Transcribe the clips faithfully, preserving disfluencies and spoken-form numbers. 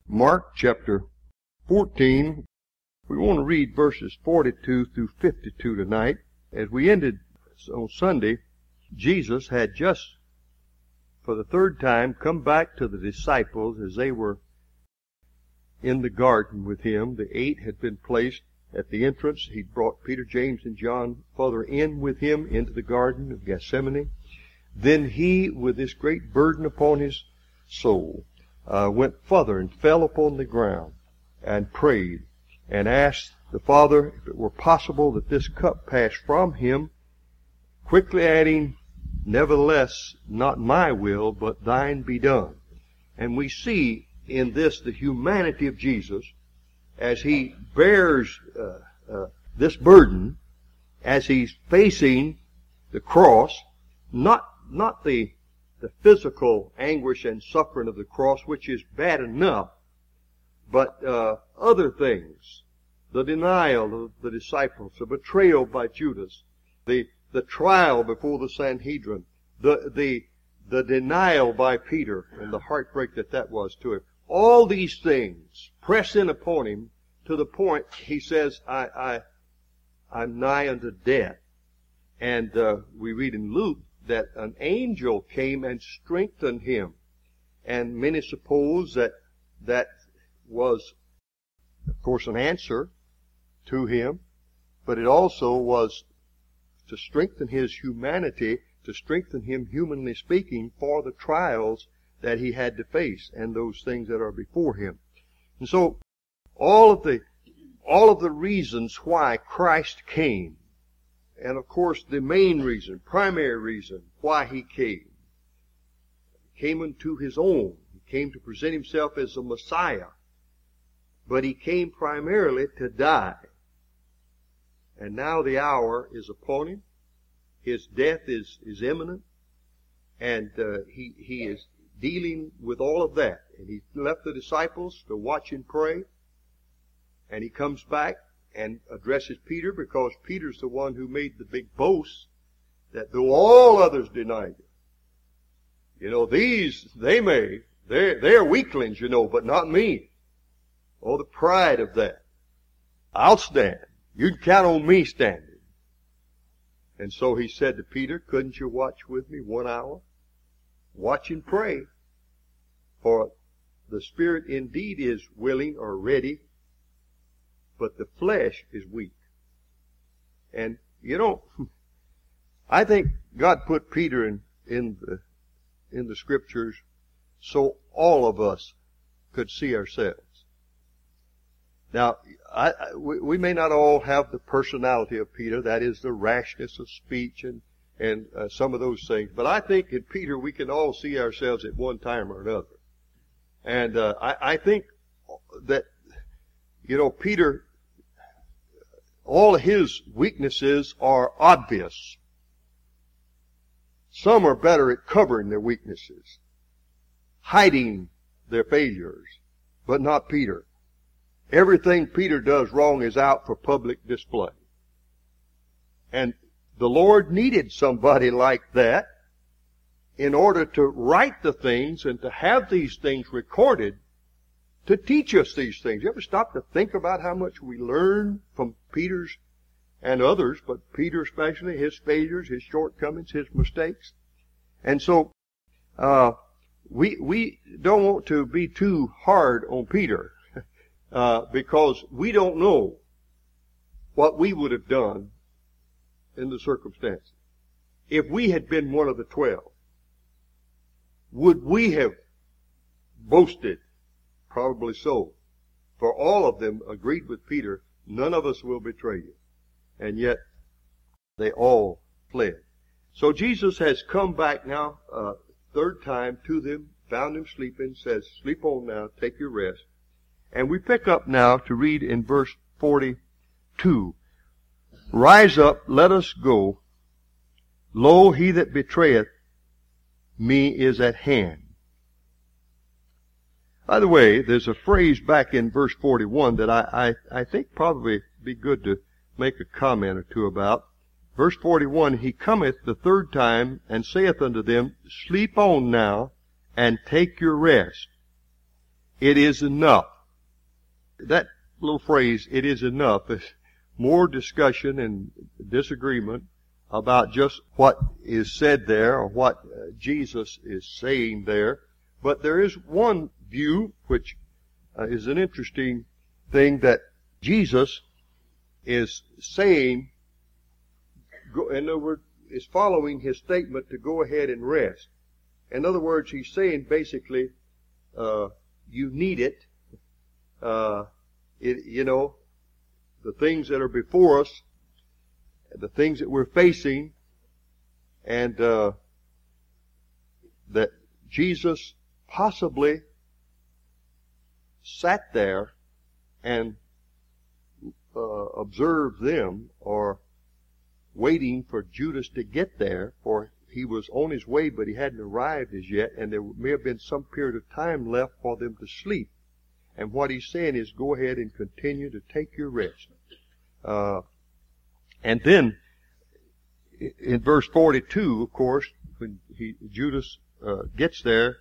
Mark chapter fourteen. We want to read verses forty-two through fifty-two tonight. As we ended on Sunday, Jesus had just, for the third time, come back to the disciples as they were in the garden with him. The eight had been placed at the entrance. He brought Peter, James, and John further in with him into the garden of Gethsemane. Then he, with this great burden upon his soul, uh, went further and fell upon the ground and prayed and asked the Father if it were possible that this cup pass from him, quickly adding, "Nevertheless, not my will, but thine be done." And we see in this the humanity of Jesus as he bears uh, uh, this burden, as he's facing the cross, not not the the physical anguish and suffering of the cross, which is bad enough, but uh, other things, the denial of the disciples, the betrayal by Judas, the the trial before the Sanhedrin, the the the denial by Peter, and the heartbreak that that was to him. All these things press in upon him to the point he says, I, I, I'm nigh unto death. And uh, we read in Luke that an angel came and strengthened him. And many suppose that that was, of course, an answer to him, but it also was to strengthen his humanity, to strengthen him, humanly speaking, for the trials that he had to face and those things that are before him. And so, all of the, all of the reasons why Christ came, and of course the main reason, primary reason why he came, came unto his own. He came to present himself as the Messiah, but he came primarily to die. And now the hour is upon him. His death is, is imminent, and uh, he, he is dealing with all of that. And he left the disciples to watch and pray. And he comes back and addresses Peter, because Peter's the one who made the big boast that though all others denied him, you know, these, they may, they're, they're weaklings, you know, but not me. Oh, the pride of that. I'll stand. You can count on me standing. And so he said to Peter, couldn't you watch with me one hour? Watch and pray. For the spirit indeed is willing or ready, but the flesh is weak. And, you know, I think God put Peter in, in the, in the scriptures so all of us could see ourselves. Now, I, I, we, we may not all have the personality of Peter, that is the rashness of speech and, and uh, some of those things. But I think in Peter we can all see ourselves at one time or another. And uh, I, I think that, you know, Peter, all of his weaknesses are obvious. Some are better at covering their weaknesses, hiding their failures, but not Peter. Everything Peter does wrong is out for public display. And the Lord needed somebody like that in order to write the things and to have these things recorded to teach us these things. You ever stop to think about how much we learn from Peter's and others, but Peter especially, his failures, his shortcomings, his mistakes? And so, uh, we, we don't want to be too hard on Peter. Uh, because we don't know what we would have done in the circumstances. If we had been one of the twelve, would we have boasted? Probably so. For all of them agreed with Peter, none of us will betray you. And yet, they all fled. So Jesus has come back now, uh, third time to them, found them sleeping, says, sleep on now, take your rest. And we pick up now to read in verse forty-two. Rise up, let us go. Lo, he that betrayeth me is at hand. By the way, there's a phrase back in verse forty-one that I, I, I think probably be good to make a comment or two about. Verse forty-one, he cometh the third time and saith unto them, sleep on now and take your rest. it is enough. That little phrase, it is enough, is more discussion and disagreement about just what is said there or what Jesus is saying there. But there is one view which uh, is an interesting thing, that Jesus is saying, go, in other words, is following his statement to go ahead and rest. In other words, he's saying basically, uh, you need it. Uh, it, you know, the things that are before us, the things that we're facing, and uh, that Jesus possibly sat there and uh, observed them, or waiting for Judas to get there, for he was on his way, but he hadn't arrived as yet, and there may have been some period of time left for them to sleep. And what he's saying is, go ahead and continue to take your rest. Uh, and then, in verse forty-two, of course, when he, Judas uh, gets there,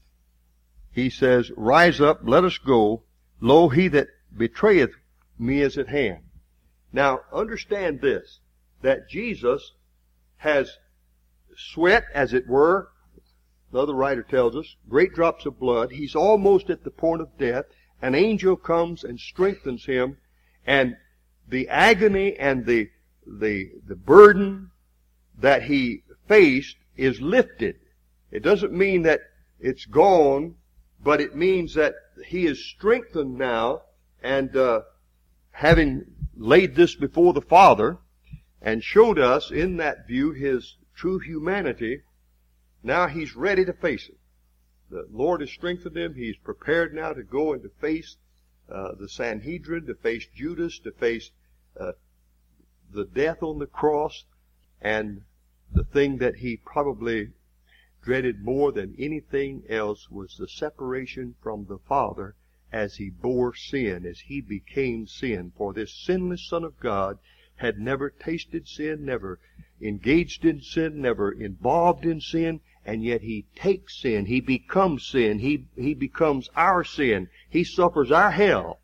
he says, rise up, let us go. Lo, he that betrayeth me is at hand. Now, understand this, that Jesus has sweat, as it were. Another writer tells us, great drops of blood. He's almost at the point of death. An angel comes and strengthens him, and the agony and the the the burden that he faced is lifted. It doesn't mean that it's gone, but it means that he is strengthened now, and uh, having laid this before the Father and showed us in that view his true humanity, now he's ready to face it. The Lord has strengthened him. He's prepared now to go and to face uh, the Sanhedrin, to face Judas, to face uh, the death on the cross, and the thing that he probably dreaded more than anything else was the separation from the Father as he bore sin, as he became sin. For this sinless Son of God had never tasted sin, never engaged in sin, never involved in sin, and yet he takes sin. He becomes sin. He, he becomes our sin. He suffers our hell.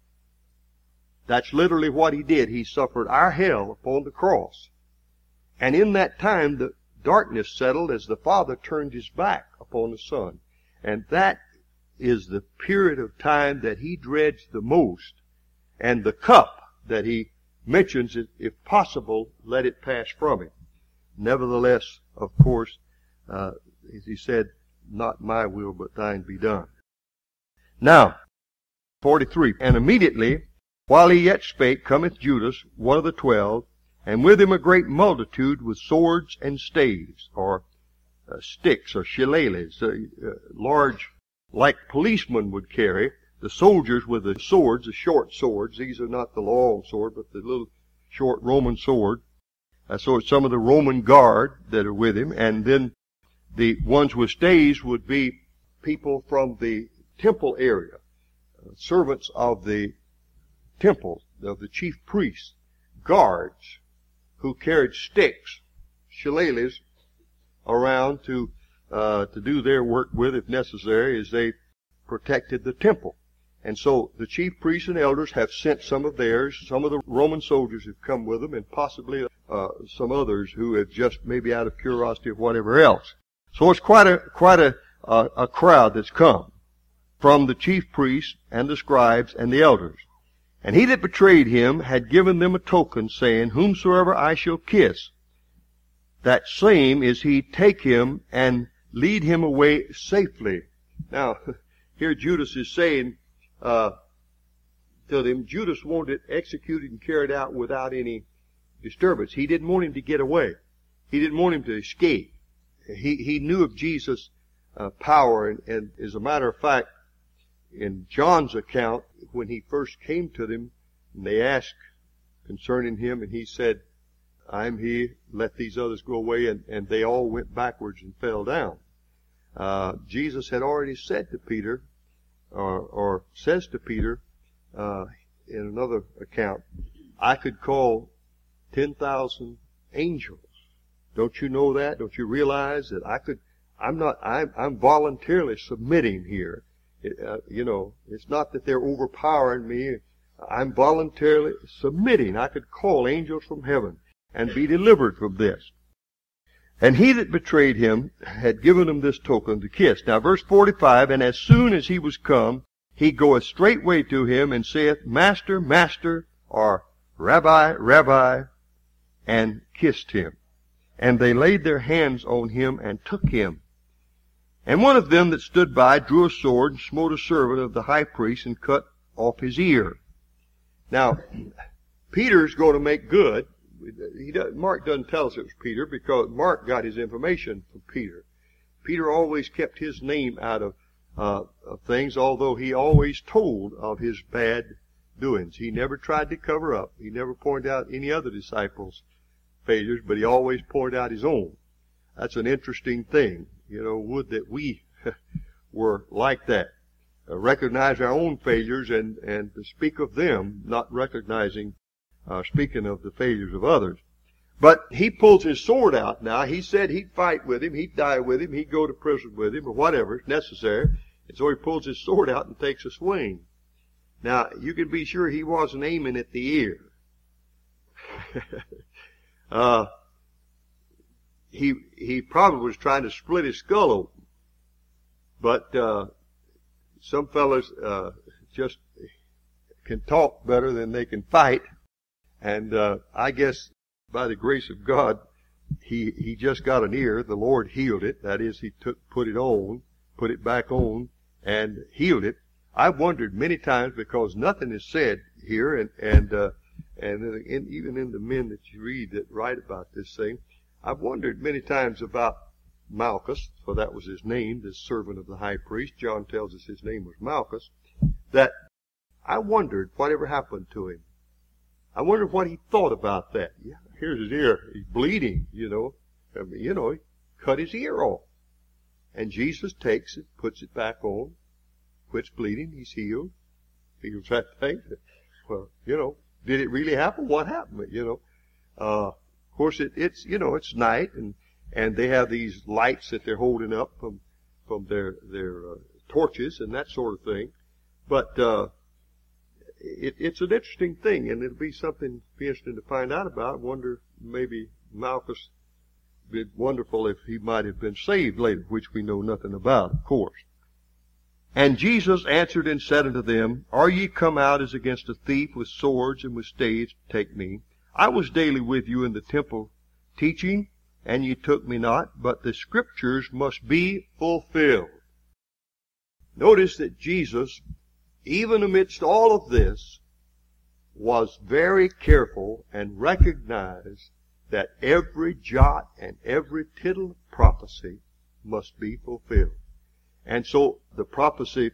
That's literally what he did. He suffered our hell upon the cross. And in that time, the darkness settled as the Father turned his back upon the Son. And that is the period of time that he dreads the most. And the cup that he mentions, if possible, let it pass from him. Nevertheless, of course, uh, as he said, not my will, but thine be done. Now, forty-three. And immediately, while he yet spake, cometh Judas, one of the twelve, and with him a great multitude with swords and staves, or uh, sticks, or shillelaghs, uh, uh, large, like policemen would carry. The soldiers with the swords, the short swords. These are not the long sword, but the little short Roman sword. Uh, so it's some of the Roman guard that are with him. And then the ones with staves would be people from the temple area, uh, servants of the temple, of the chief priests, guards who carried sticks, shillelaghs, around to uh, to do their work with, if necessary, as they protected the temple. And so the chief priests and elders have sent some of theirs. Some of the Roman soldiers have come with them, and possibly uh, some others who have just maybe out of curiosity or whatever else. So it's quite a quite a, a, a crowd that's come from the chief priests and the scribes and the elders. And he that betrayed him had given them a token, saying, whomsoever I shall kiss, that same is he, take him and lead him away safely. Now, here Judas is saying uh, to them, Judas wanted it executed and carried out without any disturbance. He didn't want him to get away. He didn't want him to escape. He he knew of Jesus' uh, power, and, and as a matter of fact, in John's account, when he first came to them, and they asked concerning him, and he said, I'm he, let these others go away, and, and they all went backwards and fell down. Uh, Jesus had already said to Peter, or, or says to Peter, uh, in another account, I could call ten thousand angels. Don't you know that? Don't you realize that I could, I'm not, I'm, I'm voluntarily submitting here. It, uh, you know, it's not that they're overpowering me. I'm voluntarily submitting. I could call angels from heaven and be delivered from this. And he that betrayed him had given him this token, the kiss. Now verse forty-five, and as soon as he was come, he goeth straightway to him and saith, Master, Master, or Rabbi, Rabbi, and kissed him. And they laid their hands on him and took him. And one of them that stood by drew a sword and smote a servant of the high priest and cut off his ear. Now, Peter's going to make good. He does, Mark doesn't tell us it was Peter because Mark got his information from Peter. Peter always kept his name out of, uh, of things, although he always told of his bad doings. He never tried to cover up. He never pointed out any other disciples' failures, but he always pointed out his own. That's an interesting thing. You know, would that we were like that. Uh, recognize our own failures and, and to speak of them, not recognizing Uh, speaking of the failures of others. But he pulls his sword out now. He said he'd fight with him, he'd die with him, he'd go to prison with him, or whatever is necessary. And so he pulls his sword out and takes a swing. Now, you can be sure he wasn't aiming at the ear. uh, he, he probably was trying to split his skull open. But, uh, some fellas, uh, just can talk better than they can fight. And uh, I guess by the grace of God, he he just got an ear. The Lord healed it. That is, he took put it on, put it back on, and healed it. I've wondered many times because nothing is said here, and and uh, and in, even in the men that you read that write about this thing, I've wondered many times about Malchus, for that was his name, this servant of the high priest. John tells us his name was Malchus. That I wondered whatever happened to him. I wonder what he thought about that. Yeah, here's his ear. He's bleeding, you know. I mean, you know, he cut his ear off. And Jesus takes it, puts it back on, quits bleeding, he's healed. Heals that thing. Well, you know, did it really happen? What happened? You know, uh, of course it, it's, you know, it's night and, and they have these lights that they're holding up from, from their, their, uh, torches and that sort of thing. But, uh, It, it's an interesting thing, and it'll be something be interesting to find out about. I wonder maybe Malchus be wonderful if he might have been saved later, which we know nothing about, of course. And Jesus answered and said unto them, Are ye come out as against a thief with swords and with staves to take me? I was daily with you in the temple teaching, and ye took me not, but the scriptures must be fulfilled. Notice that Jesus, even amidst all of this, was very careful and recognized that every jot and every tittle of prophecy must be fulfilled. And so the prophecy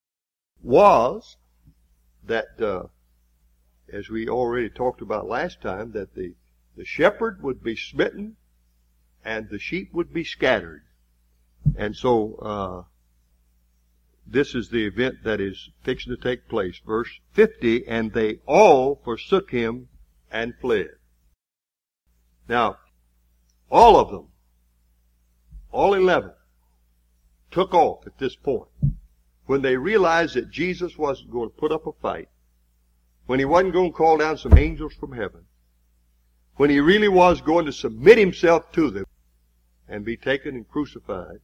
was that, uh, as we already talked about last time, that the, the shepherd would be smitten and the sheep would be scattered. And so, uh, this is the event that is fixing to take place. Verse fifty, and they all forsook him and fled. Now, all of them, all eleven, took off at this point. When they realized that Jesus wasn't going to put up a fight, when he wasn't going to call down some angels from heaven, when he really was going to submit himself to them and be taken and crucified,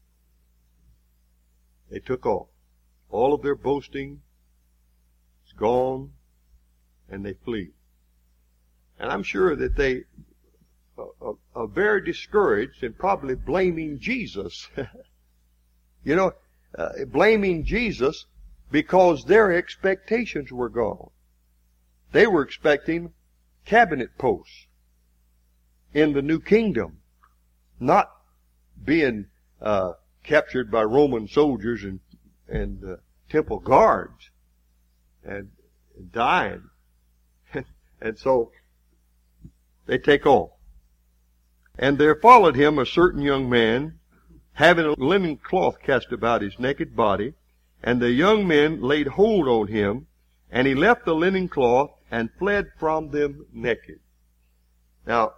they took off. All of their boasting is gone, and they flee. And I'm sure that they are, are very discouraged and probably blaming Jesus. you know, uh, blaming Jesus because their expectations were gone. They were expecting cabinet posts in the new kingdom, not being uh captured by Roman soldiers and and uh, temple guards and, and dying. And so they take off. And there followed him a certain young man, having a linen cloth cast about his naked body, and the young men laid hold on him, and he left the linen cloth and fled from them naked. Now,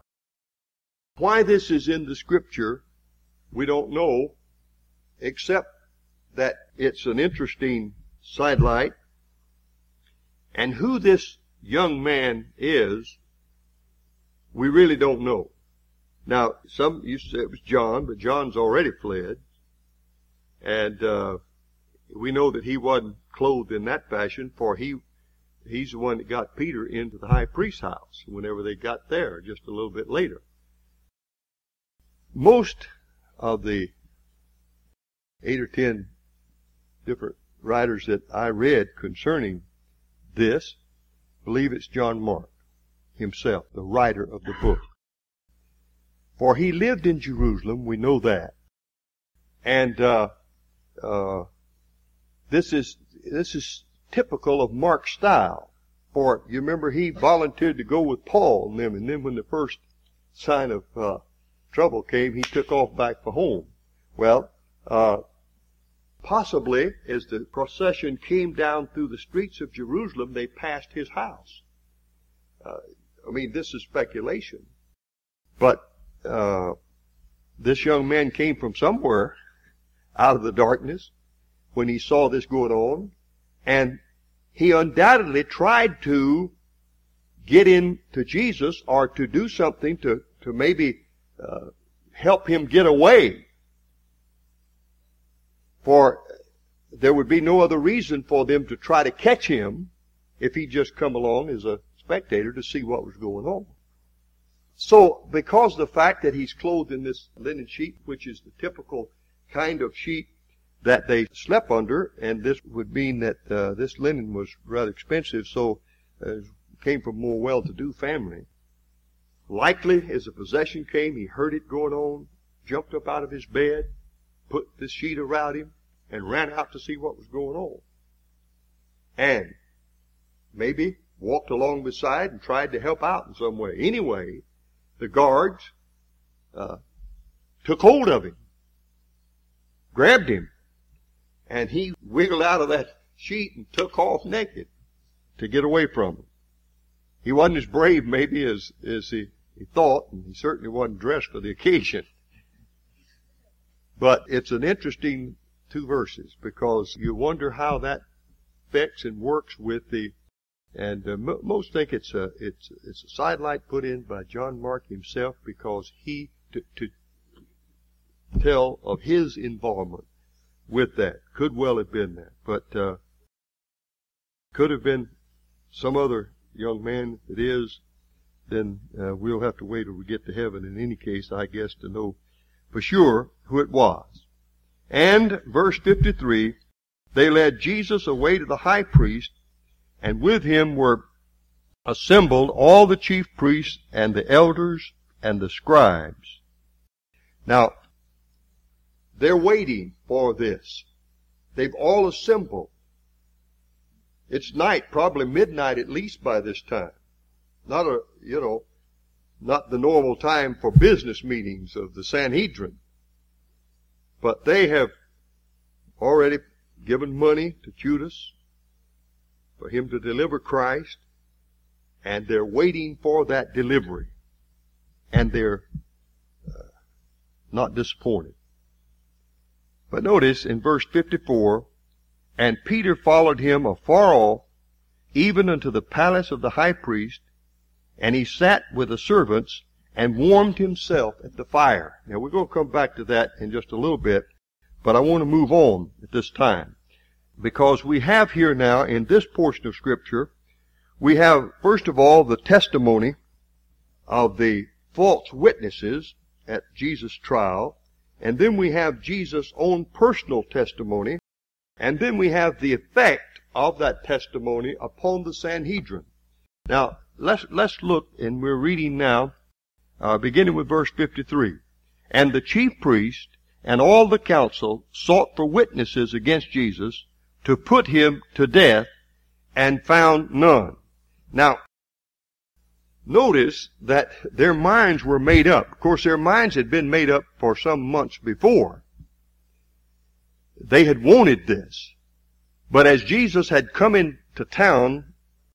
why this is in the scripture, we don't know, except that it's an interesting sidelight. And who this young man is, we really don't know. Now, some used to say it was John, but John's already fled. And uh, we know that he wasn't clothed in that fashion, for he he's the one that got Peter into the high priest's house whenever they got there, just a little bit later. Most of the eight or ten different writers that I read concerning this believe it's John Mark himself, the writer of the book. For he lived in Jerusalem, we know that. And uh, uh, this is this is typical of Mark's style. For you remember he volunteered to go with Paul and them, and then when the first sign of uh, trouble came, he took off back for home. Well, uh, possibly as the procession came down through the streets of Jerusalem, they passed his house. Uh, I mean, this is speculation. But uh, this young man came from somewhere out of the darkness when he saw this going on, and he undoubtedly tried to get in to Jesus or to do something to, to maybe uh, help him get away. For there would be no other reason for them to try to catch him if he'd just come along as a spectator to see what was going on. So, because of the fact that he's clothed in this linen sheet, which is the typical kind of sheet that they slept under, and this would mean that uh, this linen was rather expensive, so uh, came from more well-to-do family. Likely, as the possession came, he heard it going on, jumped up out of his bed, put this sheet around him, and ran out to see what was going on. And maybe walked along beside and tried to help out in some way. Anyway, the guards uh, took hold of him, grabbed him, and he wiggled out of that sheet and took off naked to get away from them. He wasn't as brave maybe as, as he, he thought, and he certainly wasn't dressed for the occasion. But it's an interesting two verses, because you wonder how that affects and works with the, and uh, m- most think it's a, it's, it's a sidelight put in by John Mark himself, because he, to, to tell of his involvement with that. Could well have been that. But uh, could have been some other young man. If it is, then uh, we'll have to wait till we get to heaven, in any case, I guess, to know for sure who it was. And, verse fifty-three, they led Jesus away to the high priest, and with him were assembled all the chief priests and the elders and the scribes. Now, they're waiting for this. They've all assembled. It's night, probably midnight at least by this time. Not a, you know, not the normal time for business meetings of the Sanhedrin. But they have already given money to Judas for him to deliver Christ, and they're waiting for that delivery. And they're uh, not disappointed. But notice in verse fifty-four, and Peter followed him afar off, even unto the palace of the high priest, and he sat with the servants and warmed himself at the fire. Now we're going to come back to that in just a little bit, but I want to move on at this time, because we have here now in this portion of Scripture, we have first of all the testimony of the false witnesses at Jesus' trial, and then we have Jesus' own personal testimony, and then we have the effect of that testimony upon the Sanhedrin. Now, let's, let's look, and we're reading now, uh, beginning with verse fifty-three. And the chief priest and all the council sought for witnesses against Jesus to put him to death, and found none. Now, notice that their minds were made up. Of course, their minds had been made up for some months before. They had wanted this. But as Jesus had come into town,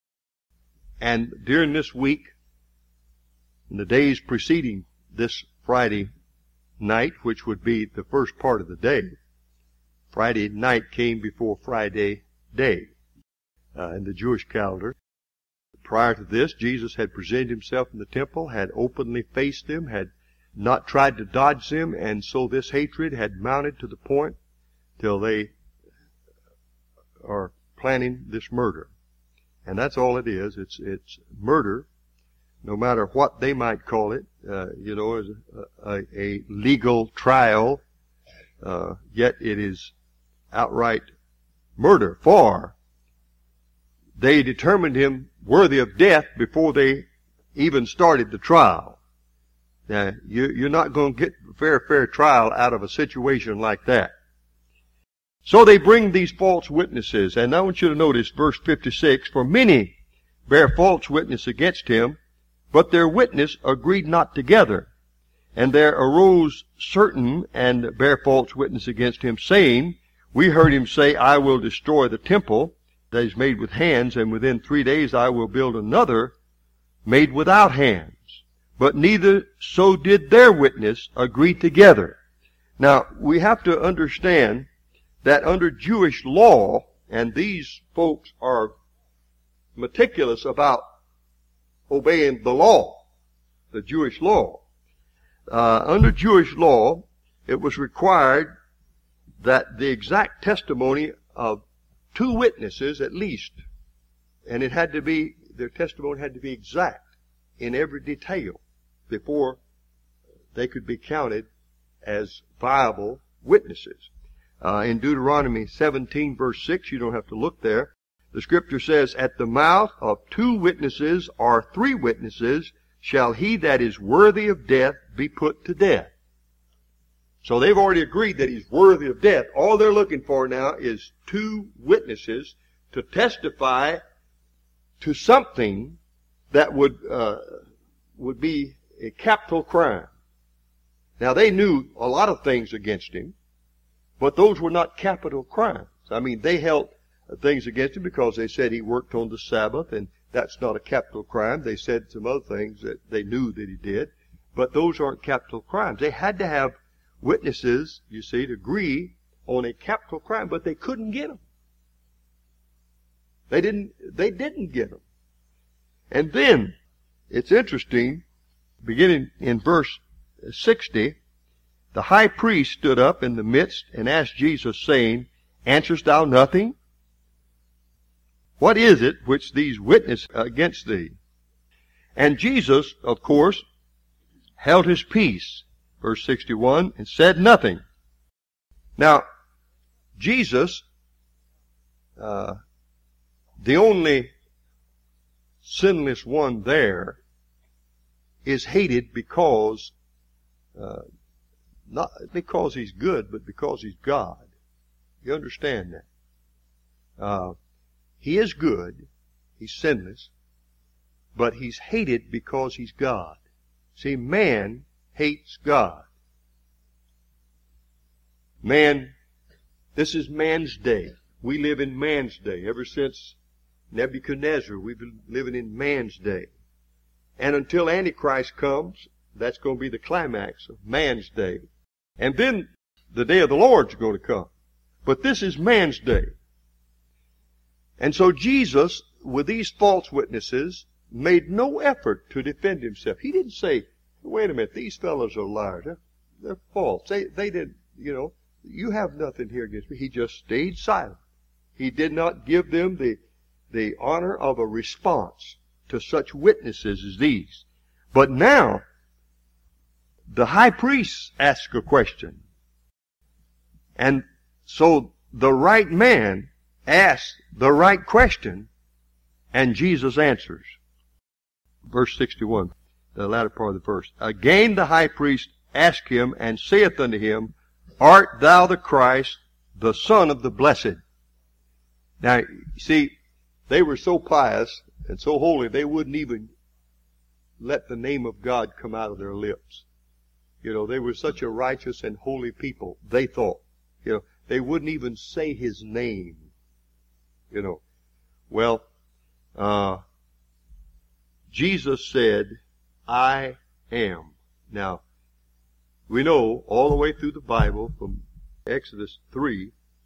and during this week, in the days preceding this Friday night, which would be the first part of the day, Friday night came before Friday day uh, in the Jewish calendar. Prior to this, Jesus had presented himself in the temple, had openly faced them, had not tried to dodge them, and so this hatred had mounted to the point till they are planning this murder. And that's all it is. It's it's murder, no matter what they might call it. Uh, you know, as a, a, a legal trial, uh, yet it is outright murder. For they determined him worthy of death before they even started the trial. Now, you, you're not going to get a fair, fair trial out of a situation like that. So they bring these false witnesses, and I want you to notice verse fifty-six, for many bear false witness against him, but their witness agreed not together. And there arose certain and bear false witness against him, saying, we heard him say, I will destroy the temple that is made with hands, and within three days I will build another made without hands. But neither so did their witness agree together. Now, we have to understand that under Jewish law, and these folks are meticulous about obeying the law, the Jewish law. Uh, under Jewish law, it was required that the exact testimony of two witnesses at least, and it had to be, their testimony had to be exact in every detail before they could be counted as viable witnesses. Uh, in Deuteronomy seventeen verse six, you don't have to look there, the scripture says, at the mouth of two witnesses or three witnesses shall he that is worthy of death be put to death. So they've already agreed that he's worthy of death. All they're looking for now is two witnesses to testify to something that would uh, would be a capital crime. Now they knew a lot of things against him, but those were not capital crimes. I mean, they held things against him because they said he worked on the Sabbath, and that's not a capital crime. They said some other things that they knew that he did, but those aren't capital crimes. They had to have witnesses, you see, to agree on a capital crime, but they couldn't get them. They didn't, they didn't get them. And then, it's interesting, beginning in verse sixty, the high priest stood up in the midst and asked Jesus, saying, answerest thou nothing? What is it which these witness against thee? And Jesus, of course, held his peace, verse sixty-one, and said nothing. Now, Jesus, uh, the only sinless one there, is hated because, uh, not because he's good, but because he's God. You understand that? Uh, he is good, he's sinless, but he's hated because he's God. See, man hates God. Man, this is man's day. We live in man's day. Ever since Nebuchadnezzar, we've been living in man's day. And until Antichrist comes, that's going to be the climax of man's day. And then the day of the Lord's going to come. But this is man's day. And so Jesus, with these false witnesses, made no effort to defend himself. He didn't say, wait a minute, these fellows are liars. They're, they're false. They, they didn't, you know, you have nothing here against me. He just stayed silent. He did not give them the, the honor of a response to such witnesses as these. But now, the high priest asks a question. And so the right man asks the right question, and Jesus answers. Verse sixty-one, the latter part of the verse. Again the high priest asked him, and saith unto him, art thou the Christ, the Son of the Blessed? Now, you see, they were so pious and so holy, they wouldn't even let the name of God come out of their lips. You know, they were such a righteous and holy people, they thought. You know, they wouldn't even say his name. You know, well, uh, Jesus said, I am. Now, we know all the way through the Bible, from Exodus three,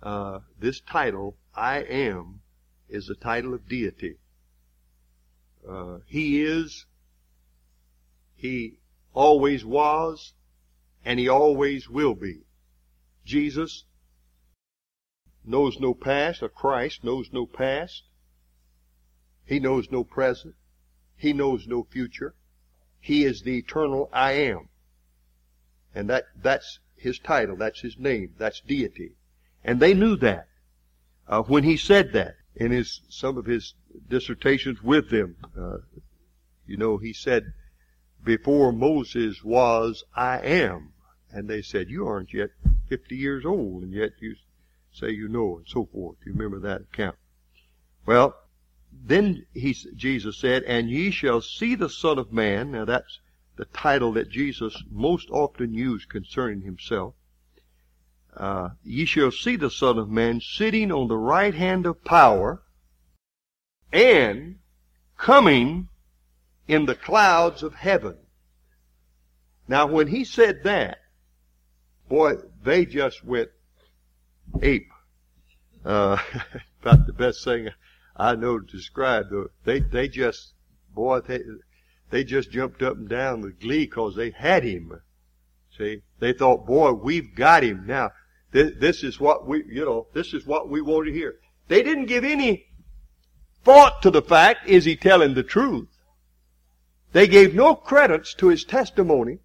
uh, this title, I am, is a title of deity. Uh, he is, he always was, and he always will be. Jesus knows no past, or Christ knows no past. He knows no present. He knows no future. He is the eternal I am. And that, that's his title. That's his name. That's deity. And they knew that. Uh, when he said that in his, some of his dissertations with them, uh, you know, he said, before Moses was, I am. And they said, you aren't yet fifty years old, and yet you say you know, and so forth. You remember that account. Well, then he, Jesus said, and ye shall see the Son of Man. Now that's the title that Jesus most often used concerning himself. Uh, ye shall see the Son of Man sitting on the right hand of power and coming in the clouds of heaven. Now when he said that, boy, they just went ape. Uh, about the best thing I know to describe. They, they just, boy, they, they just jumped up and down with glee because they had him. See, they thought, boy, we've got him now. This, this is what we, you know, this is what we want to hear. They didn't give any thought to the fact, is he telling the truth? They gave no credence to his testimony,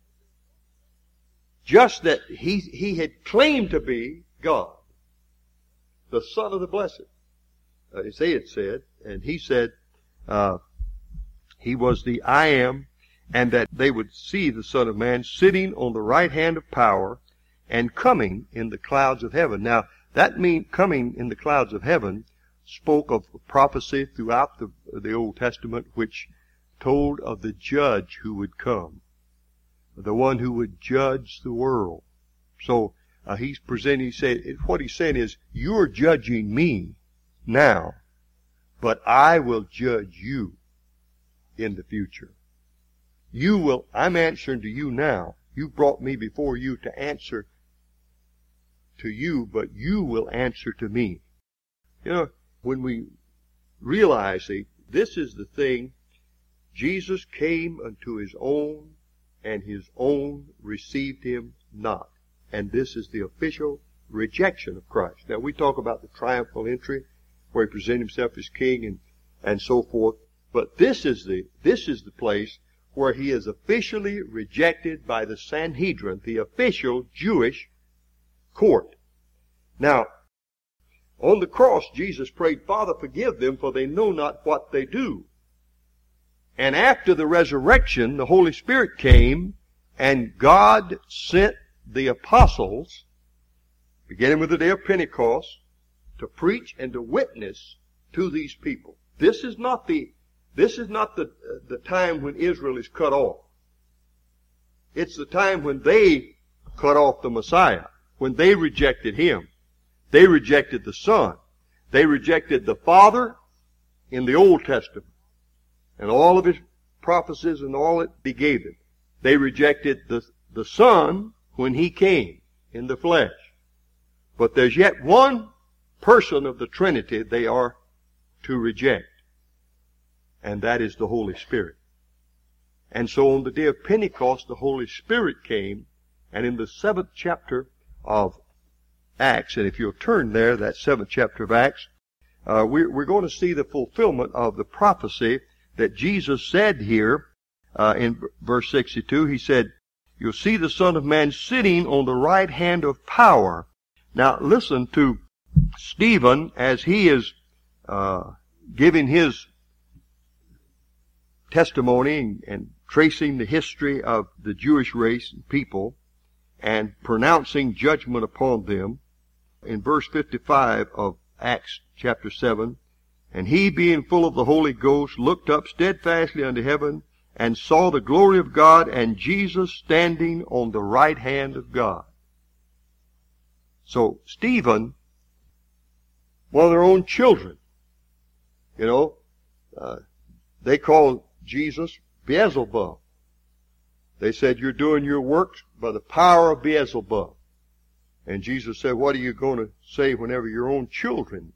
just that he, he had claimed to be God, the Son of the Blessed. Uh, as they had said, and he said, uh, he was the I am, and that they would see the Son of Man sitting on the right hand of power and coming in the clouds of heaven. Now, that mean coming in the clouds of heaven spoke of prophecy throughout the, the Old Testament, which told of the judge who would come, the one who would judge the world. So, uh, he's presenting, he said, what he's saying is, you're judging me now, but I will judge you in the future. You will, I'm answering to you now. You brought me before you to answer to you, but you will answer to me. You know, when we realize that this is the thing, Jesus came unto his own, and his own received him not. And this is the official rejection of Christ. Now we talk about the triumphal entry, where he presented himself as king and, and so forth. But this is the, this is the place where he is officially rejected by the Sanhedrin, the official Jewish court. Now, on the cross, Jesus prayed, Father, forgive them, for they know not what they do. And after the resurrection, the Holy Spirit came, and God sent the apostles, beginning with the day of Pentecost, to preach and to witness to these people. This is not the, this is not the, uh, the time when Israel is cut off. It's the time when they cut off the Messiah, when they rejected him. They rejected the Son. They rejected the Father in the Old Testament, and all of his prophecies and all that he gave them. They rejected the, the Son when he came in the flesh. But there's yet one person of the Trinity they are to reject, and that is the Holy Spirit. And so on the day of Pentecost, the Holy Spirit came, and in the seventh chapter of Acts, and if you'll turn there, that seventh chapter of Acts, uh, we're, we're going to see the fulfillment of the prophecy that Jesus said here uh, in verse sixty-two. He said, you'll see the Son of Man sitting on the right hand of power. Now listen to Stephen as he is uh, giving his testimony and, and tracing the history of the Jewish race and people and pronouncing judgment upon them. In verse fifty-five of Acts chapter seven, and he, being full of the Holy Ghost, looked up steadfastly unto heaven and saw the glory of God and Jesus standing on the right hand of God. So Stephen, one of their own children, you know, uh, they called Jesus Beelzebub. They said, you're doing your works by the power of Beelzebub. And Jesus said, what are you going to say whenever your own children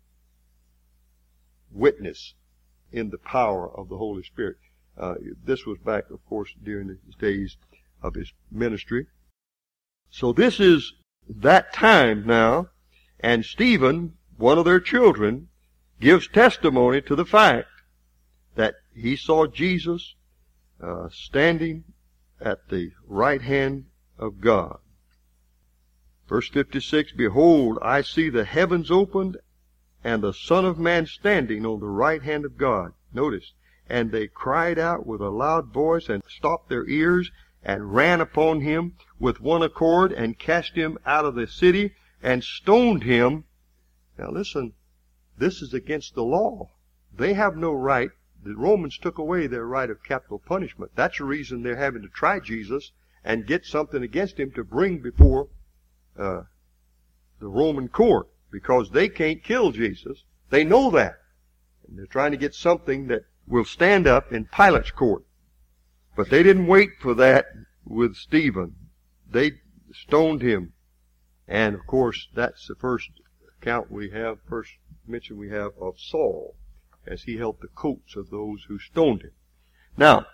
witness in the power of the Holy Spirit? Uh, this was back, of course, during the days of his ministry. So this is that time now, and Stephen, one of their children, gives testimony to the fact that he saw Jesus uh, standing at the right hand of God. Verse fifty-six, behold, I see the heavens opened and the Son of Man standing on the right hand of God. Notice, and they cried out with a loud voice and stopped their ears and ran upon him with one accord and cast him out of the city and stoned him. Now listen, this is against the law. They have no right. The Romans took away their right of capital punishment. That's the reason they're having to try Jesus and get something against him to bring before uh, the Roman court, because they can't kill Jesus. They know that. And they're trying to get something that will stand up in Pilate's court. But they didn't wait for that with Stephen. They stoned him. And of course, that's the first account we have, first mention we have of Saul, as he held the coats of those who stoned him. Now,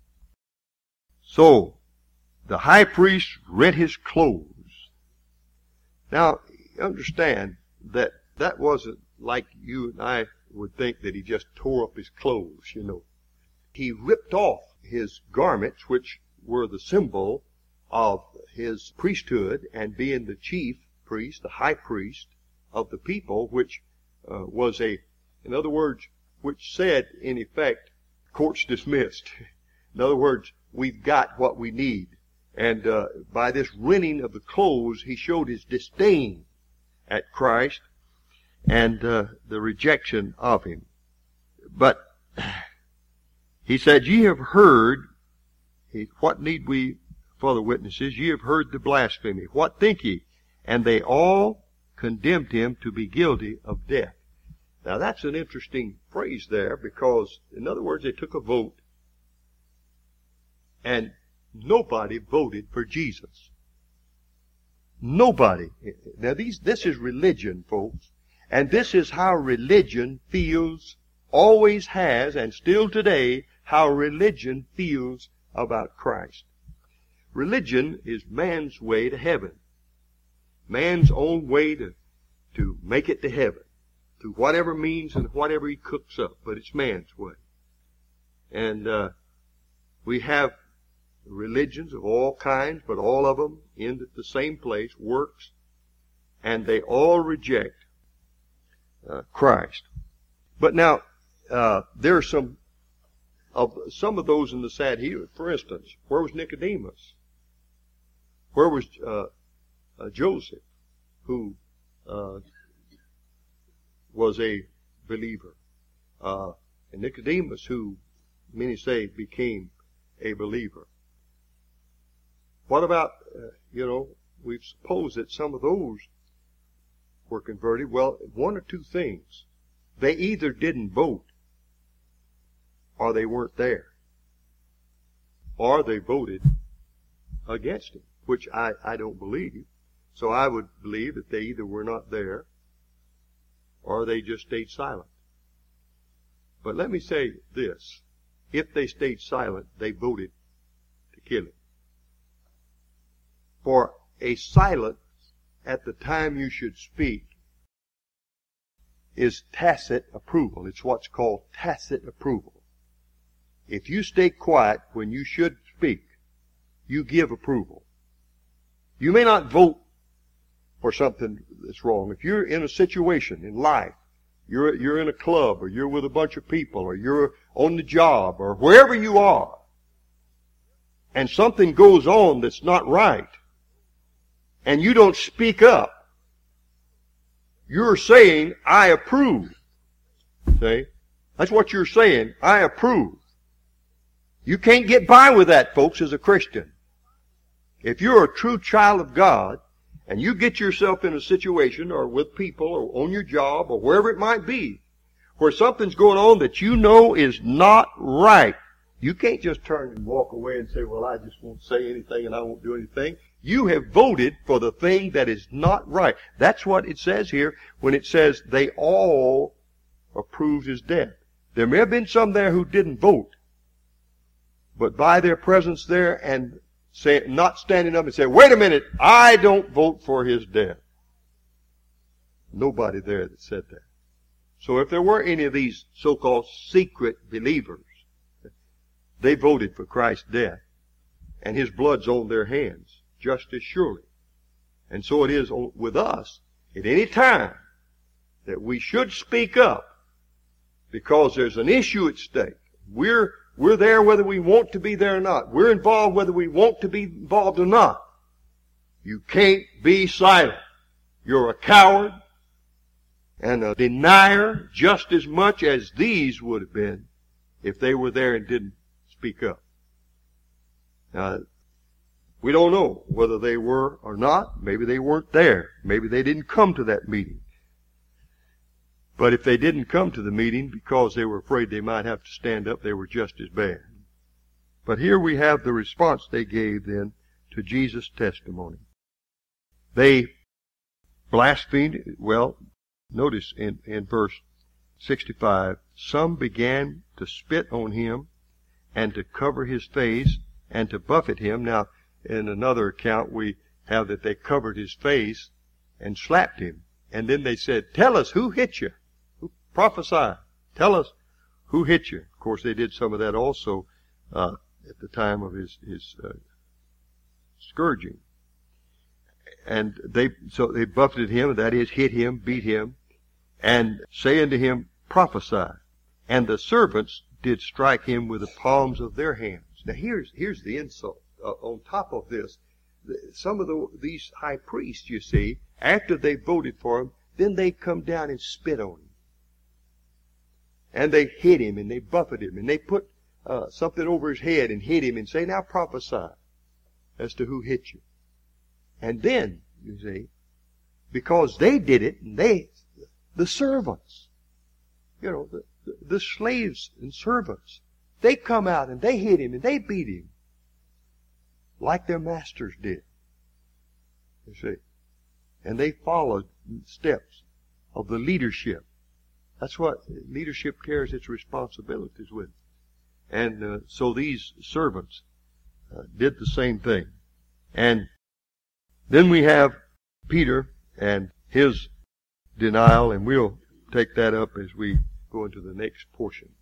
so, the high priest rent his clothes. Now, understand that that wasn't like you and I would think that he just tore up his clothes, you know. He ripped off his garments, which were the symbol of his priesthood and being the chief priest, the high priest of the people, which uh, was a, in other words, which said, in effect, court's dismissed. In other words, we've got what we need. And uh, by this rending of the clothes, he showed his disdain at Christ and uh, the rejection of him. But he said, ye have heard, what need we further witnesses? Ye have heard the blasphemy. What think ye? And they all condemned him to be guilty of death. Now that's an interesting phrase there, because, in other words, they took a vote and nobody voted for Jesus. Nobody. Now these, this is religion, folks. And this is how religion feels, always has, and still today, how religion feels about Christ. Religion is man's way to heaven. Man's own way to, to make it to heaven. Through whatever means and whatever he cooks up. But it's man's way. And uh, we have religions of all kinds, but all of them end at the same place, works, and they all reject uh, Christ. But now, uh, there are some of some of those in the Sanhedrin. For instance, where was Nicodemus? Where was uh, uh, Joseph, who uh, was a believer? Uh, and Nicodemus, who many say became a believer. What about, uh, you know, we've supposed that some of those were converted. Well, one or two things. They either didn't vote, or they weren't there. Or they voted against him, which I, I don't believe. So I would believe that they either were not there, or they just stayed silent. But let me say this. If they stayed silent, they voted to kill him. For a silence at the time you should speak is tacit approval. It's what's called tacit approval. If you stay quiet when you should speak, you give approval. You may not vote for something that's wrong. If you're in a situation in life, you're, you're in a club, or you're with a bunch of people, or you're on the job, or wherever you are, and something goes on that's not right, and you don't speak up, you're saying, I approve. See? That's what you're saying. I approve. You can't get by with that, folks, as a Christian. If you're a true child of God, and you get yourself in a situation, or with people, or on your job, or wherever it might be, where something's going on that you know is not right, you can't just turn and walk away and say, well, I just won't say anything and I won't do anything. You have voted for the thing that is not right. That's what it says here when it says they all approved his death. There may have been some there who didn't vote, but by their presence there and say, not standing up and saying, wait a minute, I don't vote for his death. Nobody there that said that. So if there were any of these so-called secret believers, they voted for Christ's death, and his blood's on their hands, just as surely. And so it is with us at any time that we should speak up because there's an issue at stake. We're, we're there whether we want to be there or not. We're involved whether we want to be involved or not. You can't be silent. You're a coward and a denier just as much as these would have been if they were there and didn't speak up. Now, we don't know whether they were or not. Maybe they weren't there. Maybe they didn't come to that meeting. But if they didn't come to the meeting because they were afraid they might have to stand up, they were just as bad. But here we have the response they gave then to Jesus' testimony. They blasphemed. Well, notice in, in verse sixty-five, some began to spit on him and to cover his face and to buffet him. Now, in another account, we have that they covered his face and slapped him. And then they said, tell us who hit you. Who, prophesy. Tell us who hit you. Of course, they did some of that also uh, at the time of his, his uh, scourging. And they, so they buffeted him, that is, hit him, beat him, and say unto him, prophesy. And the servants did strike him with the palms of their hands. Now here's, here's the insult. Uh, on top of this, the, some of the, these high priests, you see, after they voted for him, then they come down and spit on him. And they hit him and they buffeted him and they put uh, something over his head and hit him and say, now prophesy as to who hit you. And then, you see, because they did it, and they, the servants, you know, the, the, the slaves and servants, they come out and they hit him and they beat him like their masters did. You see. And they followed steps of the leadership. That's what leadership carries its responsibilities with. And uh, so these servants uh, did the same thing. And then we have Peter and his denial, and we'll take that up as we go into the next portion.